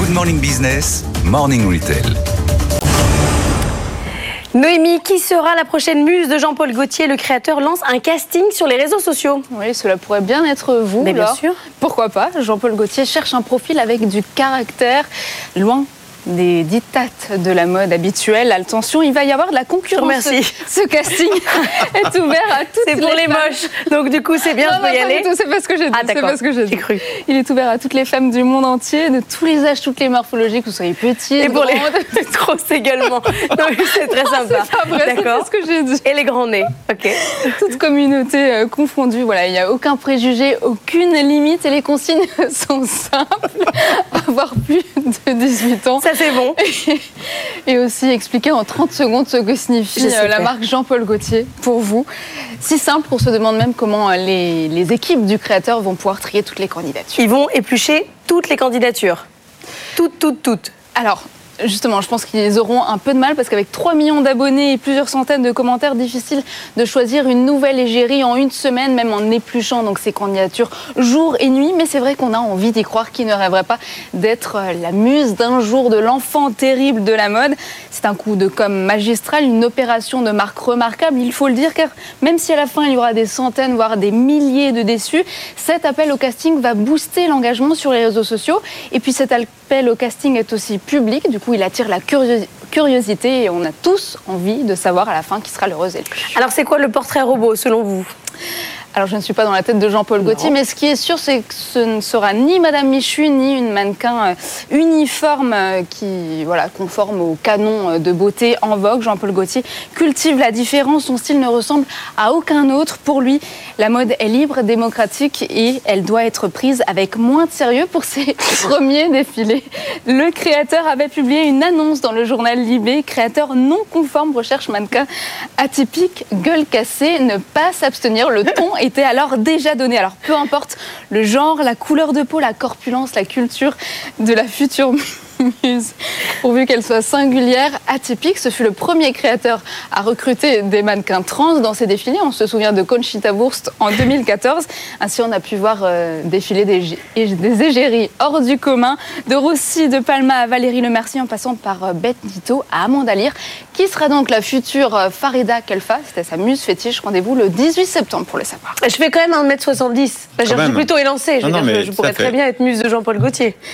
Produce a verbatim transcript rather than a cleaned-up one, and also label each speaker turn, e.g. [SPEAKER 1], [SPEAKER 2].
[SPEAKER 1] Good Morning Business, Morning Retail.
[SPEAKER 2] Noémie, qui sera la prochaine muse de Jean-Paul Gaultier? Le créateur lance un casting sur les réseaux sociaux.
[SPEAKER 3] Oui, cela pourrait bien être vous.
[SPEAKER 2] Mais bien
[SPEAKER 3] alors,
[SPEAKER 2] sûr.
[SPEAKER 3] Pourquoi pas? Jean-Paul Gaultier cherche un profil avec du caractère, loin des dictates de la mode habituelle. Attention, il va y avoir de la concurrence.
[SPEAKER 2] Merci.
[SPEAKER 3] Ce casting est ouvert à toutes les
[SPEAKER 2] C'est pour les
[SPEAKER 3] femmes.
[SPEAKER 2] moches. Donc du coup, c'est bien,
[SPEAKER 3] Non,
[SPEAKER 2] je peux
[SPEAKER 3] non,
[SPEAKER 2] y
[SPEAKER 3] pas
[SPEAKER 2] aller.
[SPEAKER 3] du tout, c'est pas ce que j'ai dit.
[SPEAKER 2] Ah,
[SPEAKER 3] c'est
[SPEAKER 2] d'accord.
[SPEAKER 3] pas ce que j'ai dit.
[SPEAKER 2] J'ai cru.
[SPEAKER 3] Il est ouvert à toutes les femmes du monde entier, de tous les âges, toutes les morphologies, que vous soyez petits,
[SPEAKER 2] Et pour les
[SPEAKER 3] grandes.
[SPEAKER 2] grosses également. Non, mais c'est très sympa.
[SPEAKER 3] C'est pas vrai, c'est
[SPEAKER 2] D'accord.
[SPEAKER 3] pas ce que j'ai dit.
[SPEAKER 2] Et les grands nez. Ok.
[SPEAKER 3] Toute communauté euh, confondue, voilà, il n'y a aucun préjugé, aucune limite et les consignes sont simples. Avoir plus de dix-huit ans.
[SPEAKER 2] Ça c'est bon.
[SPEAKER 3] Et aussi expliquer en trente secondes ce que signifie
[SPEAKER 2] Je sais
[SPEAKER 3] euh, la
[SPEAKER 2] faire.
[SPEAKER 3] marque Jean-Paul Gaultier pour vous. Si simple qu'on se demande même comment euh, les, les équipes du créateur vont pouvoir trier toutes les candidatures.
[SPEAKER 2] Ils vont éplucher toutes les candidatures. Toutes, toutes, toutes.
[SPEAKER 3] Alors, justement, je pense qu'ils auront un peu de mal parce qu'avec trois millions d'abonnés et plusieurs centaines de commentaires, difficile de choisir une nouvelle égérie en une semaine, même en épluchant donc ces candidatures jour et nuit. Mais c'est vrai qu'on a envie d'y croire. Qui ne rêverait pas d'être la muse d'un jour de l'enfant terrible de la mode? C'est un coup de com' magistral, une opération de marque remarquable, il faut le dire, car même si à la fin il y aura des centaines, voire des milliers de déçus, cet appel au casting va booster l'engagement sur les réseaux sociaux. Et puis cet appel au casting est aussi public, du coup il attire la curiosi- curiosité et on a tous envie de savoir à la fin qui sera l'heureuse et le plus.
[SPEAKER 2] Alors c'est quoi le portrait robot selon vous?
[SPEAKER 3] Alors je ne suis pas dans la tête de Jean-Paul Gaultier, mais ce qui est sûr, c'est que ce ne sera ni Madame Michu, ni une mannequin euh, uniforme euh, qui, voilà, conforme au canon euh, de beauté en vogue. Jean-Paul Gaultier cultive la différence, son style ne ressemble à aucun autre. Pour lui, la mode est libre, démocratique et elle doit être prise avec moins de sérieux pour ses premiers défilés. Le créateur avait publié une annonce dans le journal Libé. Créateur non conforme, recherche mannequin atypique, gueule cassée, ne pas s'abstenir. Le ton était alors déjà donné. Alors peu importe le genre, la couleur de peau, la corpulence, la culture de la future muse, pourvu qu'elle soit singulière, atypique. Ce fut le premier créateur à recruter des mannequins trans dans ses défilés. On se souvient de Conchita Wurst en deux mille quatorze. Ainsi, on a pu voir euh, défiler des, gé- des égéries hors du commun, de Rossi, de Palma à Valérie Lemercier, en passant par euh, Bette Ditto à Amanda Lear. Qui sera donc la future euh, Farida Khelfa? C'était sa muse fétiche. Rendez-vous le dix-huit septembre pour le savoir.
[SPEAKER 2] Je fais quand même un mètre soixante-dix. Enfin, je
[SPEAKER 4] Quand
[SPEAKER 2] suis
[SPEAKER 4] même.
[SPEAKER 2] plutôt élancée. Je, veux
[SPEAKER 4] Non,
[SPEAKER 2] dire,
[SPEAKER 4] non,
[SPEAKER 2] je-
[SPEAKER 4] mais
[SPEAKER 2] je
[SPEAKER 4] tout
[SPEAKER 2] pourrais
[SPEAKER 4] à fait.
[SPEAKER 2] très bien être muse de Jean-Paul Gaultier.